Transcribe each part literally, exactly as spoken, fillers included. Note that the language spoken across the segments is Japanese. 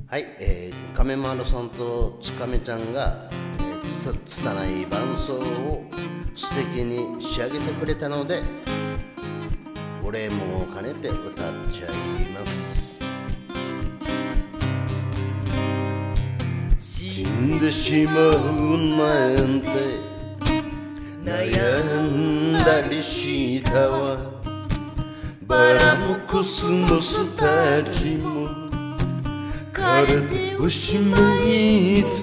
はい、えー、亀丸さんとつかみちゃんが、えー、つつたない伴奏を素敵に仕上げてくれたので、お礼も兼ねて歌っちゃいます。死んでしまうなんて悩んだりしたわ。バラもコスモスたちも枯れておしまいと、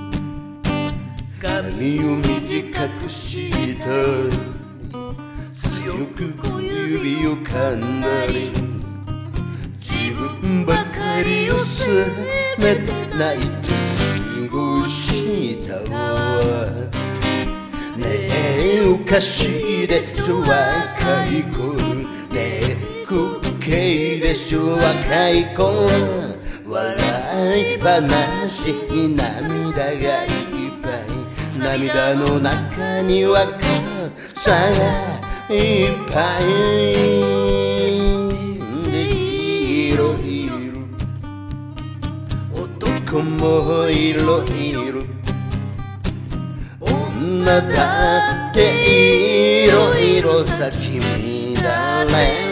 髪を短くしたり強く小指を噛んだり、自分ばかりを責めて泣いて過ごしたわ。ねえおかしいでしょ若い頃、ねえ滑稽でしょ若い頃、笑い話に涙がいっぱい、涙の中には傘がいっぱいで、いろいろ男もいろいろ女だっていろいろさ、君だね。